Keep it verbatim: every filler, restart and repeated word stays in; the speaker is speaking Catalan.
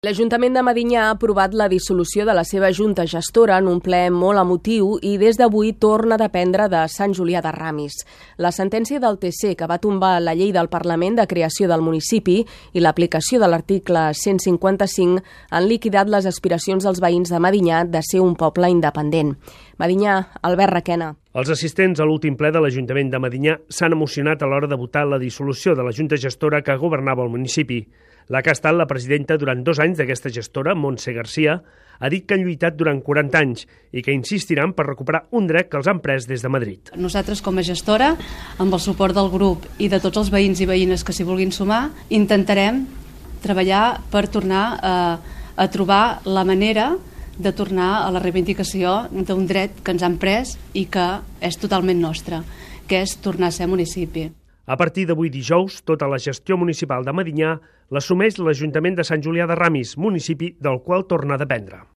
L'Ajuntament de Medinyà ha aprovat la dissolució de la seva junta gestora en un ple molt emotiu i des d'avui torna a dependre de Sant Julià de Ramis. La sentència del T C, que va tombar la llei del Parlament de creació del municipi i l'aplicació de l'article cent cinquanta-cinc, han liquidat les aspiracions dels veïns de Medinyà de ser un poble independent. Medinyà, Albert Requena. Els assistents a l'últim ple de l'Ajuntament de Medinyà s'han emocionat a l'hora de votar la dissolució de la junta gestora que governava el municipi. La que ha estat la presidenta durant dos anys d'aquesta gestora, Montse Garcia, ha dit que han lluitat durant quaranta anys i que insistiran per recuperar un dret que els han pres des de Madrid. Nosaltres, com a gestora, amb el suport del grup i de tots els veïns i veïnes que s'hi vulguin sumar, intentarem treballar per tornar a, a trobar la manera de tornar a la reivindicació d'un dret que ens han pres i que és totalment nostre, que és tornar a ser municipi. A partir d'avui dijous, tota la gestió municipal de Medinyà l'assumeix l'Ajuntament de Sant Julià de Ramis, municipi del qual torna a dependre.